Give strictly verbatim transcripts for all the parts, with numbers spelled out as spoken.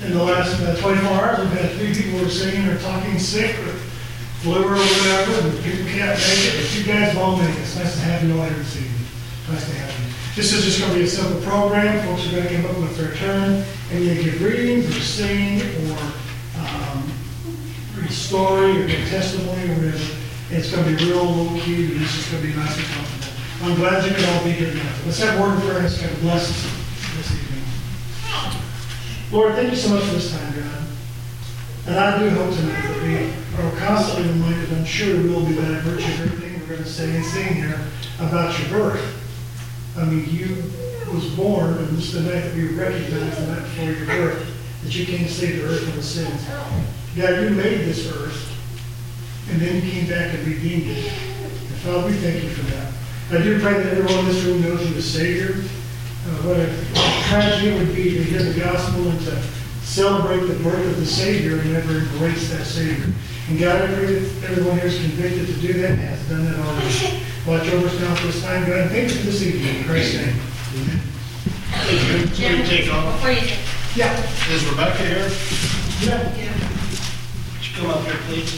in the last uh, twenty-four hours, we've had three people who are singing or talking sick or flu or whatever, and people can't make it, but you guys will make it. It's nice to have you all here this evening. Nice to have you. This is just going to be a simple program. Folks are going to come up with their turn, and you give readings or sing or um, read a story or give testimony or whatever. It's going to be real low key, and it's just going to be nice and comfortable. I'm glad you could all be here tonight. Let's have a word of prayer and God bless us this evening. Lord, thank you so much for this time, God. And I do hope tonight that we are constantly reminded, I'm sure we will be by virtue of everything we're going to say and sing here about your birth. I mean, you was born, and this is the night that we recognize the night before your birth, that you came to save the earth from its sins. God, you made this earth, and then you came back and redeemed it. And Father, we thank you for that. I do pray that everyone in this room knows you as Savior. Uh, what a tragedy it would be to hear the gospel and to celebrate the birth of the Savior and never embrace that Savior. And God, I pray that everyone here is convicted to do that and has done that already. Watch over us now for this time, God. Thank you for this evening. In Christ's name. Amen. Jim, you take off? Before you take Yeah. Is Rebecca here? Yeah. yeah. Would you come up here, please?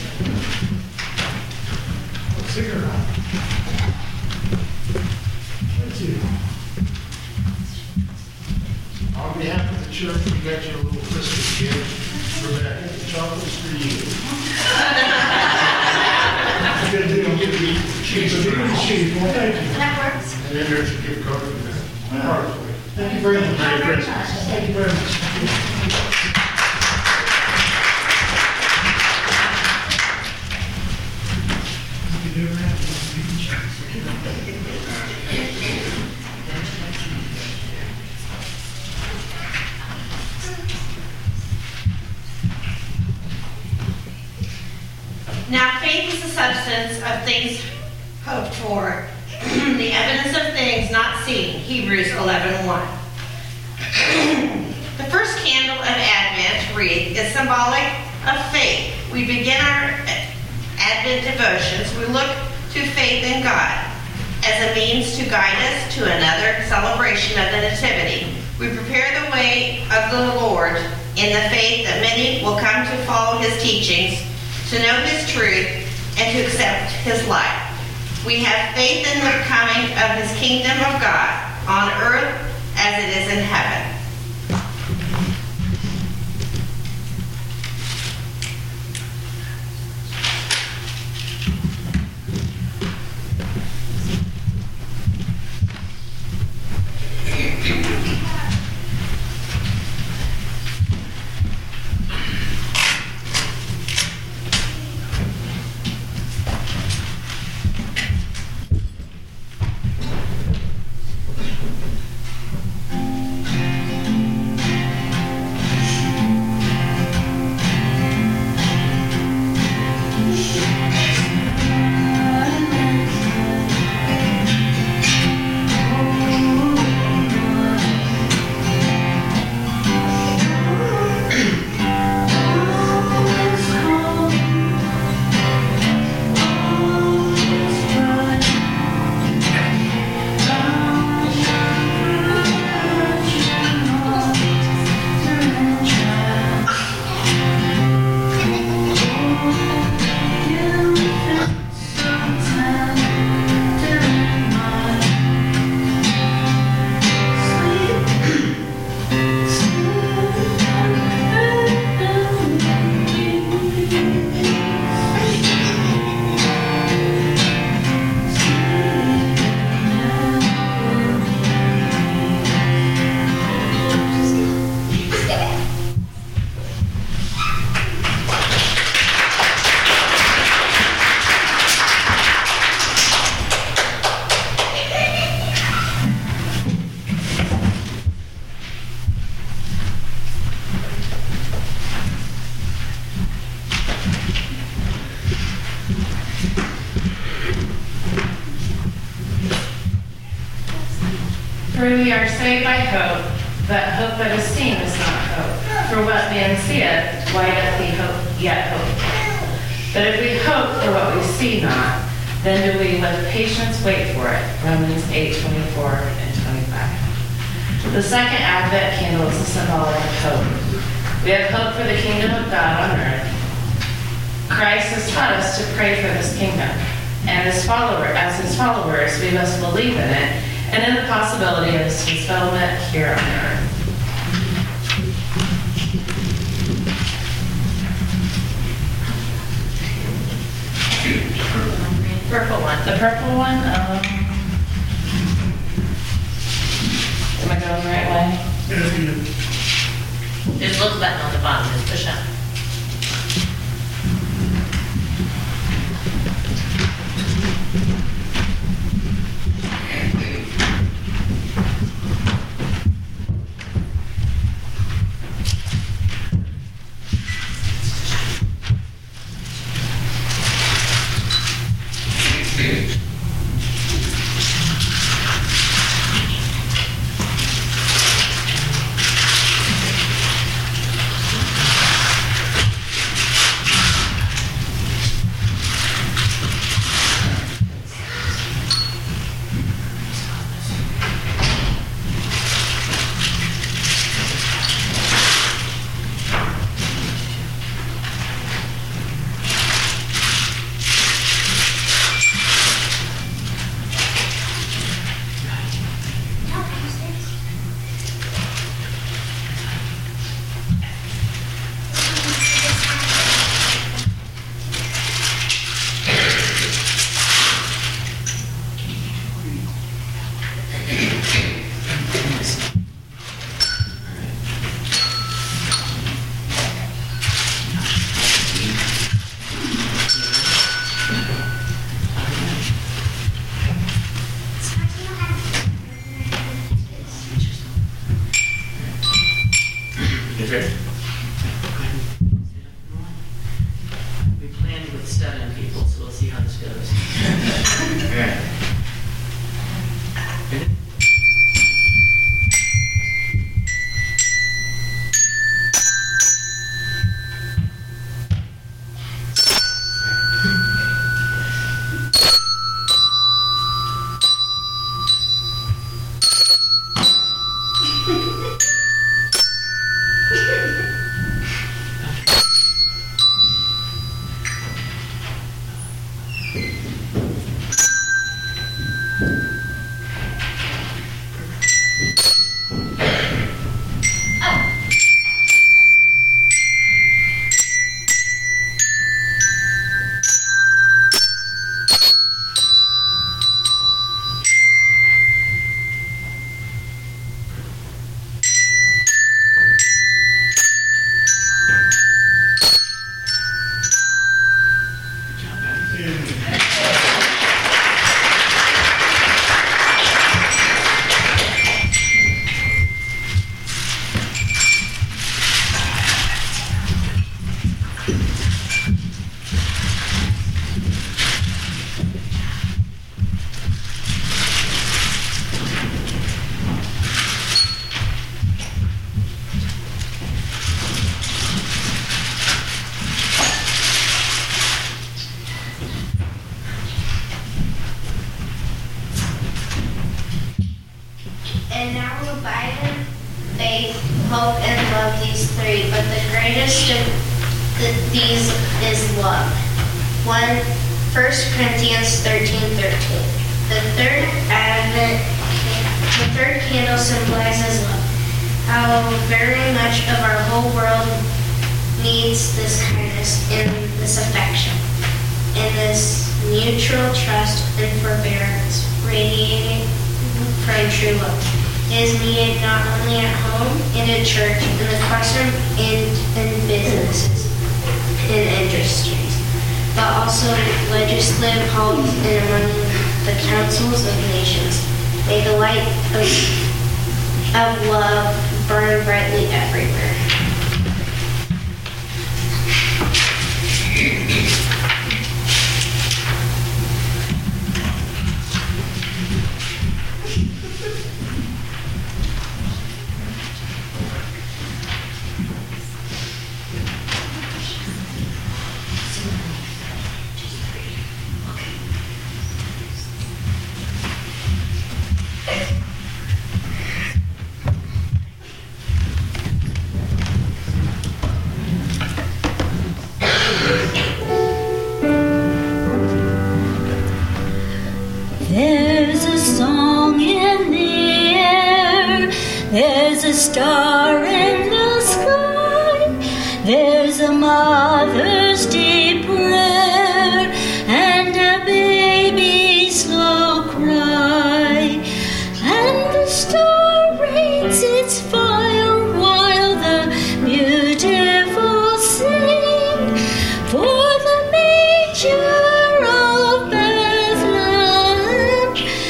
Let's see her out. Let's see. On behalf of the church, we got you a little Christmas gift. Rebecca, the chocolate's for you. Good deal. You'll get to eat the cheese. So give me the sheet. Well, thank you. That works. And then there's a gift card for that. Thank you very much. Merry Christmas. Thank you very much. You can do that. Now faith is the substance of things hoped for, the evidence of things not seen. Hebrews eleven one. The first candle of Advent wreath is symbolic of faith. We begin our Advent devotions. We look to faith in God as a means to guide us to another celebration of the Nativity. We prepare the way of the Lord in the faith that many will come to follow his teachings, to know his truth, and to accept his life. We have faith in the coming of his kingdom of God on earth as it is in heaven. For we are saved by hope, but hope that is seen is not hope. For what man seeth, why doth he hope yet hope? But if we hope for what we see not, then do we with patience wait for it. Romans eight twenty-four and twenty-five. The second Advent candle is a symbolic of hope. We have hope for the kingdom of God on earth. Christ has taught us to pray for this kingdom, and as, follower, as his followers, we must believe in it and in the possibility of its fulfillment here on earth. Purple one. The purple one, um, am I going the right way? If you- There's a little button on the bottom, just push up. We planned with seven people, so we'll see how this goes. All right. Ready? And now abide in faith, hope, and love, these three, but the greatest of th- these is love. One, First Corinthians thirteen thirteen. The third advent, the third candle symbolizes love. How very much of our whole world needs this kindness and this affection, and this mutual trust and forbearance radiating from true love. It is needed not only at home, in a church, in the classroom, and in businesses and industries, but also legislative halls and among the councils of nations. May the light of, of love burn brightly everywhere. star in the sky. There's a mother's deep prayer and a baby's low cry. And the star rains its fire while the beautiful sing. For the manger of Bethlehem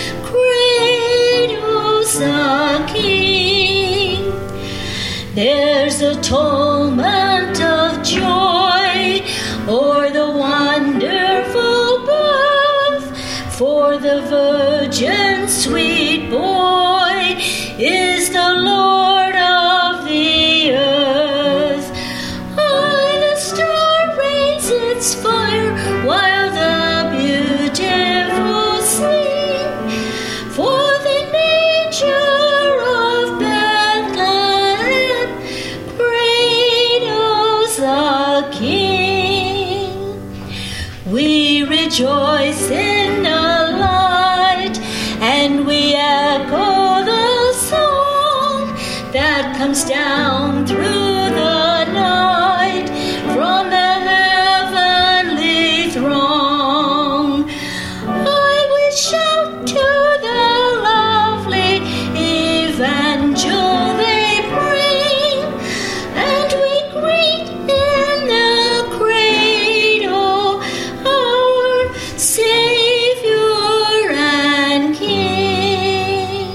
cradles a king. There's atonement of joy o'er the wonderful birth, for the virgin sweet boy is the Lord of the earth. Ah, the star rains its fire while the beautiful sing. For the nature of Bethlehem cradles a king. We rejoice in the light, and we echo the song that comes down through the night from the heavenly throng. I will shout to the lovely evangel they bring, and we greet in the cradle our Savior and King.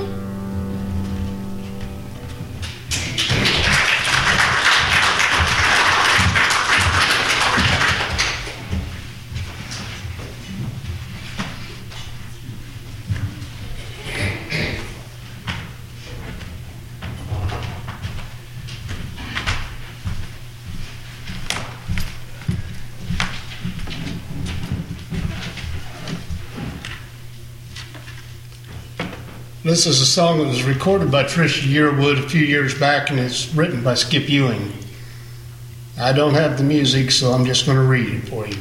This is a song that was recorded by Trisha Yearwood a few years back, and it's written by Skip Ewing. I don't have the music, so I'm just going to read it for you.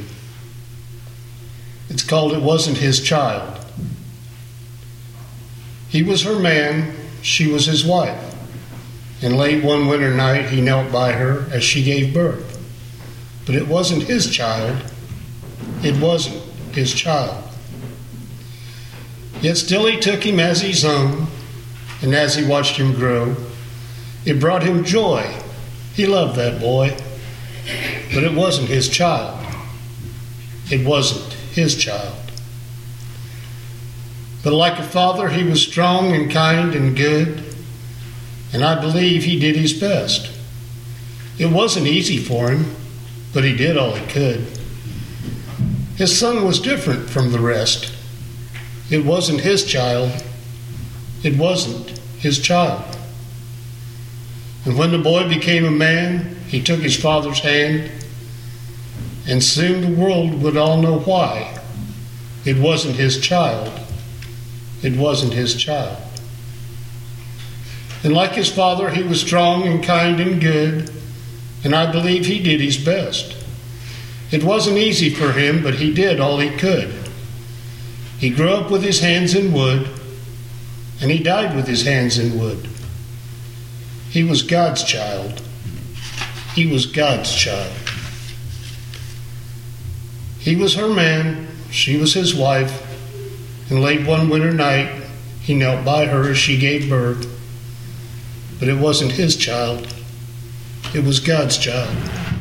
It's called It Wasn't His Child. He was her man, she was his wife. And late one winter night, he knelt by her as she gave birth. But it wasn't his child. It wasn't his child. Yet still he took him as his own, and as he watched him grow, it brought him joy. He loved that boy, but it wasn't his child. It wasn't his child. But like a father, he was strong and kind and good, and I believe he did his best. It wasn't easy for him, but he did all he could. His son was different from the rest. It wasn't his child. It wasn't his child. And when the boy became a man, he took his father's hand, and soon the world would all know why. It wasn't his child. It wasn't his child. And like his father, he was strong and kind and good, and I believe he did his best. It wasn't easy for him, but he did all he could. He grew up with his hands in wood, and he died with his hands in wood. He was God's child. He was God's child. He was her man, she was his wife, and late one winter night, he knelt by her as she gave birth. But it wasn't his child. It was God's child.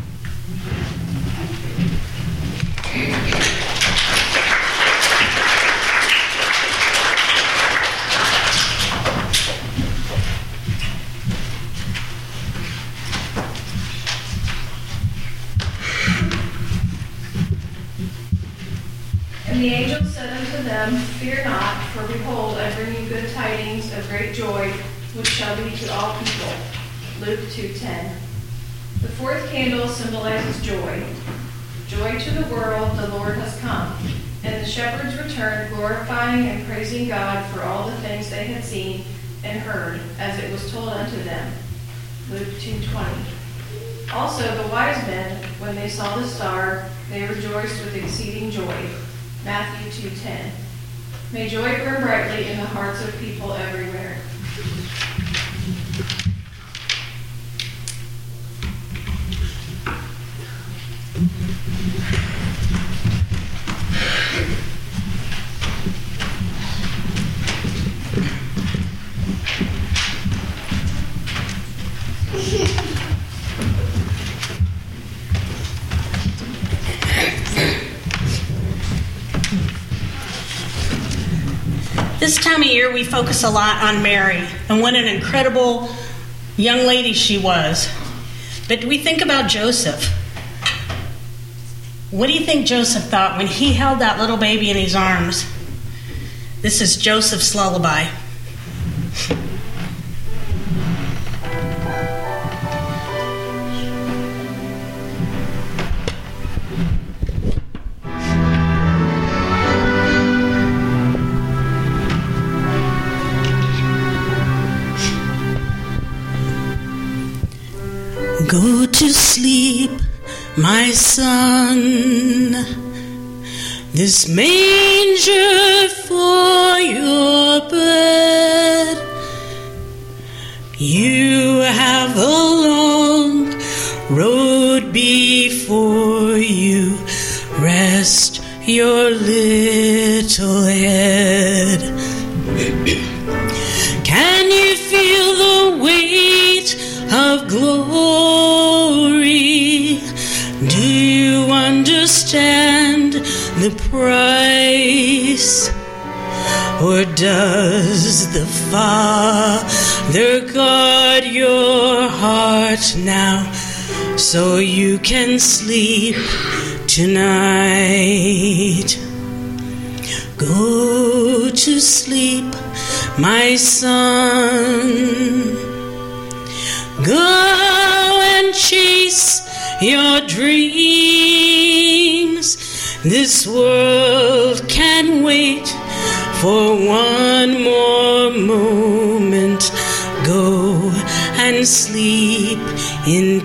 And the angel said unto them, Fear not, for behold, I bring you good tidings of great joy, which shall be to all people. Luke two ten. The fourth candle symbolizes joy. Joy to the world, the Lord has come. And the shepherds returned, glorifying and praising God for all the things they had seen and heard, as it was told unto them. Luke two twenty. Also the wise men, when they saw the star, they rejoiced with exceeding joy. Matthew two ten. May joy burn brightly in the hearts of people everywhere. This time of year, we focus a lot on Mary and what an incredible young lady she was. But we think about Joseph. What do you think Joseph thought when he held that little baby in his arms? This is Joseph's lullaby. Go to sleep, my son, this manger for your bed. You have a long road before you. Rest your little head. Can you feel the weight of glory? Do you understand the price? Or does the Father guard your heart now so you can sleep tonight? Go to sleep, my son. Go and chase your dreams. This world can wait for one more moment. Go and sleep in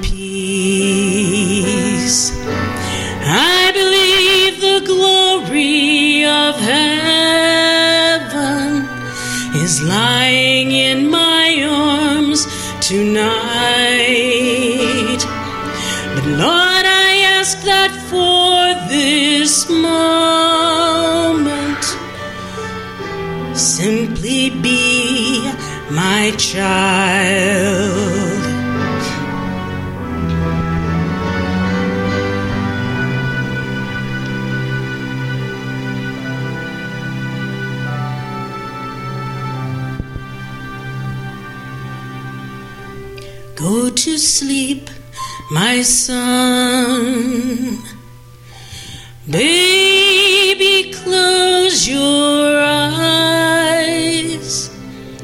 peace. I believe the glory of heaven is lying in my arms tonight. But Lord, I ask that for this moment, simply be my child. Go to sleep, my son. Baby, close your eyes.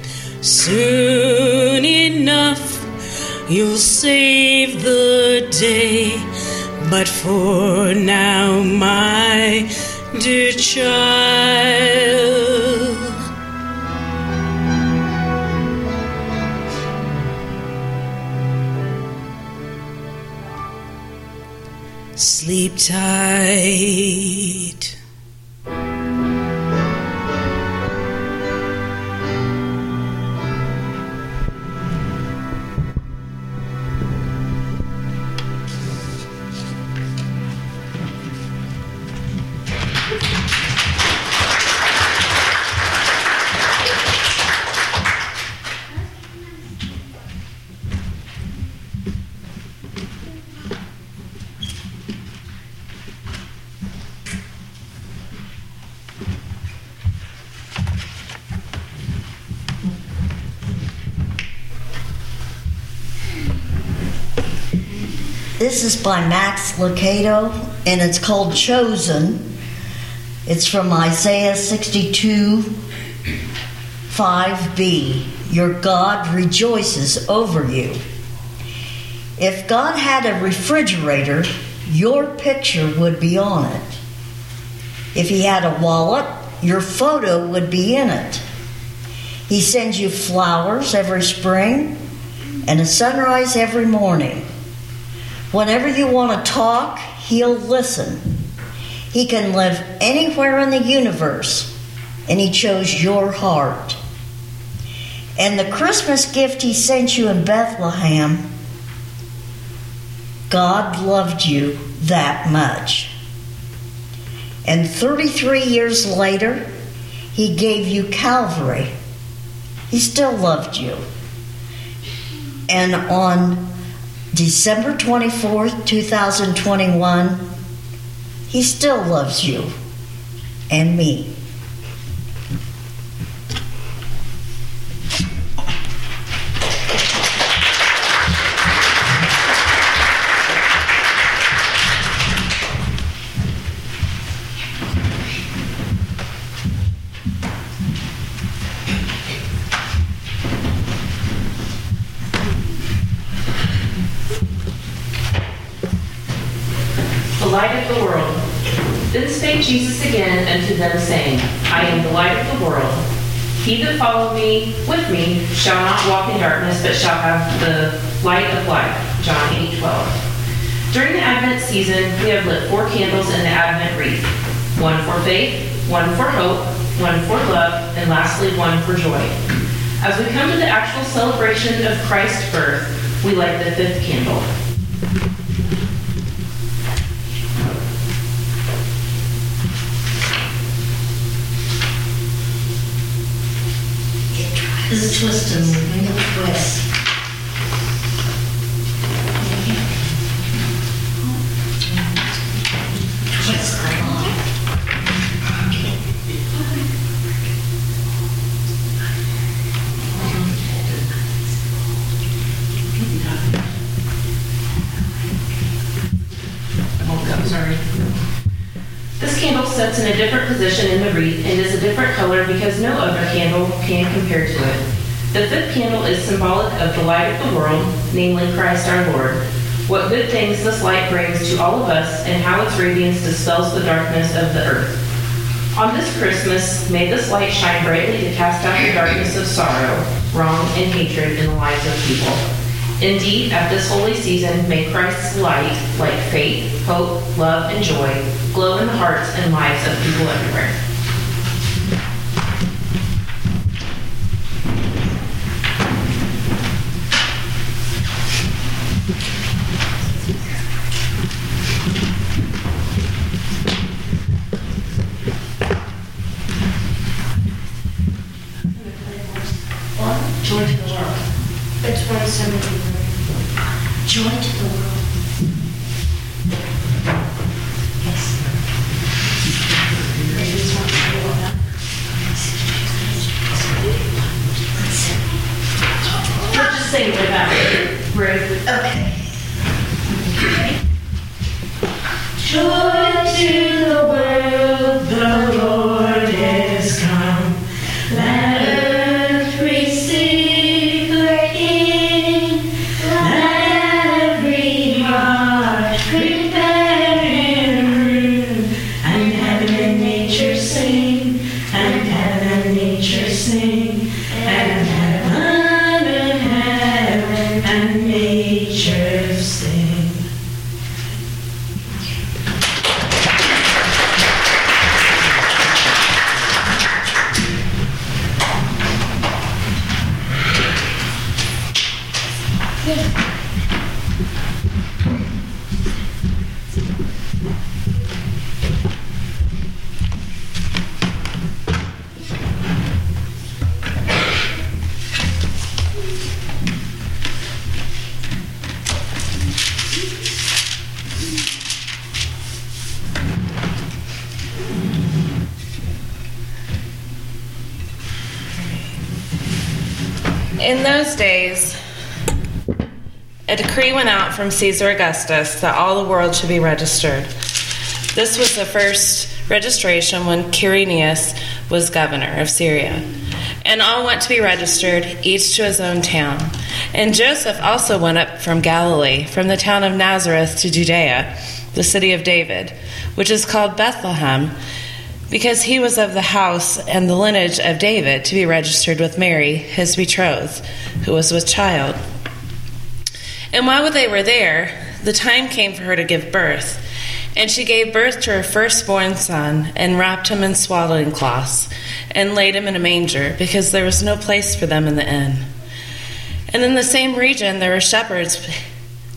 Soon enough, you'll save the day. But for now, my dear child, sleep tight. This is by Max Lucado, and it's called Chosen. It's from Isaiah sixty-two, five b. Your God rejoices over you. If God had a refrigerator, your picture would be on it. If he had a wallet, your photo would be in it. He sends you flowers every spring and a sunrise every morning. Whenever you want to talk, he'll listen. He can live anywhere in the universe, and he chose your heart. And the Christmas gift he sent you in Bethlehem God loved you that much. And thirty-three years later, he gave you Calvary. He still loved you. And on December twenty-fourth, two thousand twenty-one, he still loves you and me. The light of the world. Then spake Jesus again unto them, saying, I am the light of the world. He that followeth me with me shall not walk in darkness, but shall have the light of life. John eight twelve. During the Advent season, we have lit four candles in the Advent wreath. One for faith, one for hope, one for love, and lastly, one for joy. As we come to the actual celebration of Christ's birth, we light the fifth candle. This is a twist and moving a twist. Twist the lock. Oh, I'm sorry. This candle sets in a different position in the wreath and is a different color because no other candle can compare to it. The fifth candle is symbolic of the light of the world, namely Christ our Lord. What good things this light brings to all of us and how its radiance dispels the darkness of the earth. On this Christmas, may this light shine brightly to cast out the darkness of sorrow, wrong, and hatred in the lives of people. Indeed, at this holy season, may Christ's light, like faith, hope, love, and joy, glow in the hearts and lives of people everywhere. Joy to the world. It's one seventy-three. Joy to the world. Yes. We'll just sing it without Ruth. Okay. Joy to the world, the Lord is come. Let earth receive her King. Let every heart prepare in room. And heaven and nature sing, and heaven and nature sing, and heaven and heaven and nature sing. In those days, a decree went out from Caesar Augustus that all the world should be registered. This was the first registration when Quirinius was governor of Syria. And all went to be registered, each to his own town. And Joseph also went up from Galilee, from the town of Nazareth to Judea, the city of David, which is called Bethlehem, because he was of the house and the lineage of David, to be registered with Mary, his betrothed, who was with child. And while they were there, the time came for her to give birth. And she gave birth to her firstborn son, and wrapped him in swaddling cloths, and laid him in a manger, because there was no place for them in the inn. And in the same region there were shepherds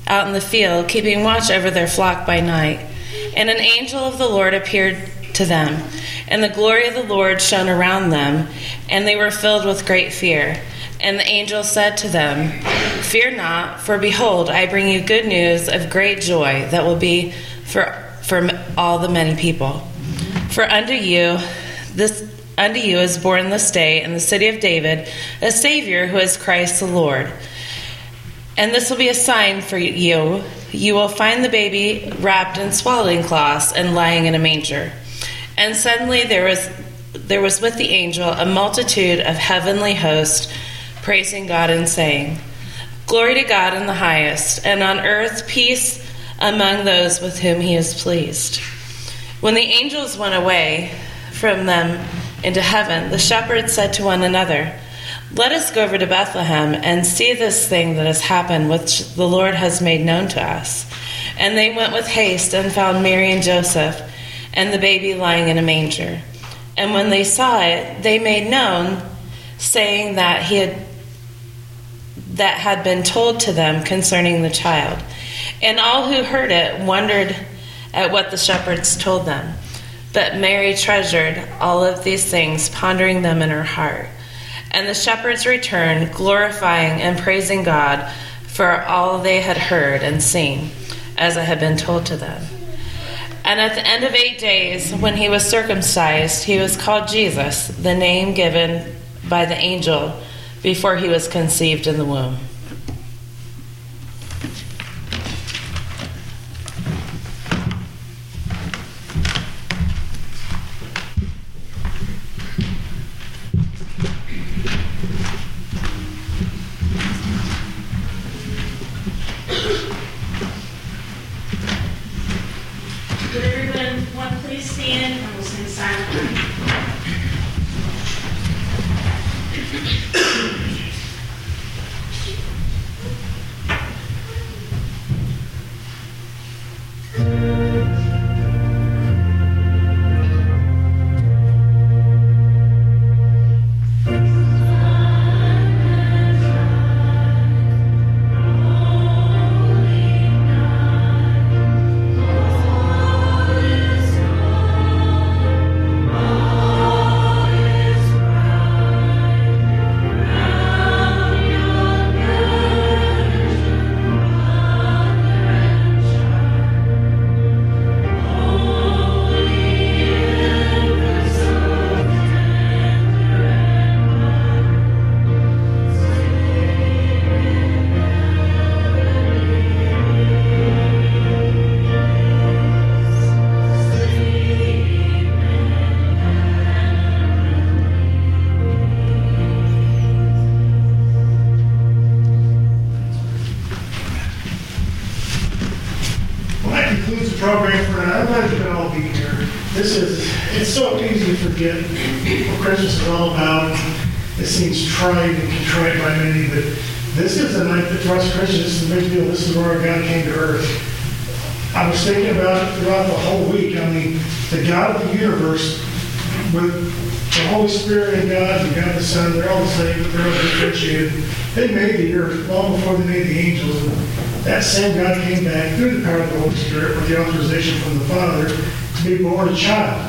out in the field, keeping watch over their flock by night. And an angel of the Lord appeared to them, and the glory of the Lord shone around them, and they were filled with great fear. And the angel said to them, "Fear not, for behold, I bring you good news of great joy that will be for for all the many people. For unto you this unto you is born this day in the city of David a Savior, who is Christ the Lord. And this will be a sign for you: you will find the baby wrapped in swaddling cloths and lying in a manger." And suddenly there was there was with the angel a multitude of heavenly hosts, praising God and saying, "Glory to God in the highest, and on earth peace among those with whom he is pleased." When the angels went away from them into heaven, the shepherds said to one another, "Let us go over to Bethlehem and see this thing that has happened, which the Lord has made known to us." And they went with haste and found Mary and Joseph and the baby lying in a manger. And when they saw it, they made known, saying that he had that had been told to them concerning the child. And all who heard it wondered at what the shepherds told them. But Mary treasured all of these things, pondering them in her heart. And the shepherds returned, glorifying and praising God for all they had heard and seen, as it had been told to them. And at the end of eight days, when he was circumcised, he was called Jesus, the name given by the angel before he was conceived in the womb. Would everyone please stand and we'll sing silently. Program for tonight. I'm glad you can all be here. This is, it's so easy to forget what Christmas is all about. It seems trite and contrite by many, but this is the night that for us Christians, this is a big deal. This is where our God came to earth. I was thinking about it throughout the whole week. I mean, the God of the universe, with the Holy Spirit and God and God the Son, they're all the same, but they're all differentiated. They made the earth long before they made the angels. And that same God came back through the power of the Holy Spirit with the authorization from the Father to be born a child.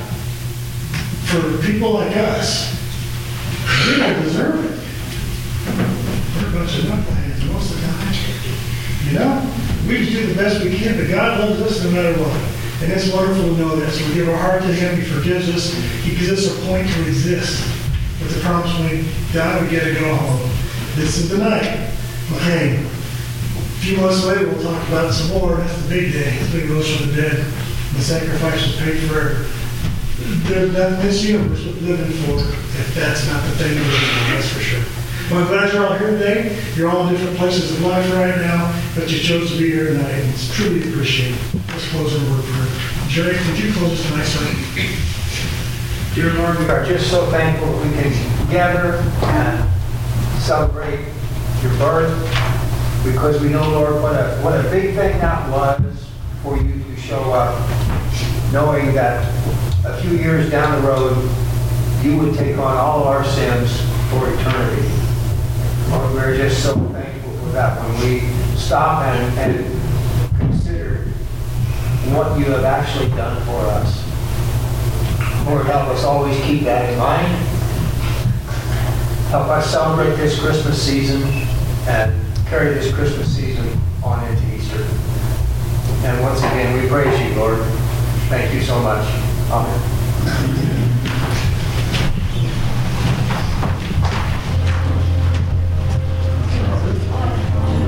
For people like us, we don't deserve it. We're a bunch of knuckleheads most of the time. You know? We just do the best we can, but God loves us no matter what. And it's wonderful to know that. So we give our heart to Him. He forgives us. He gives us a point to resist. With the promise when we die, we get to go home. This is the night. Okay. A few months later, we'll talk about it some more. That's the big day. It's big rose from the dead. The sacrifice was paid forever. There's nothing in this universe worth living for if that's not the thing we're living for, that's for sure. Well, I'm glad you're all here today. You're all in different places of life right now, but you chose to be here tonight, and it's truly appreciated. Let's close our word prayer. Jerry, could you close us tonight, son? Dear Lord, we are just so thankful that we can gather and celebrate your birth, because we know, Lord, what a what a big thing that was for you to show up, knowing that a few years down the road, you would take on all of our sins for eternity. Lord, we're just so thankful for that when we stop and, and consider what you have actually done for us. Lord, help us always keep that in mind. Help us celebrate this Christmas season and carry this Christmas season on into Easter. And once again, we praise you, Lord. Thank you so much. Amen.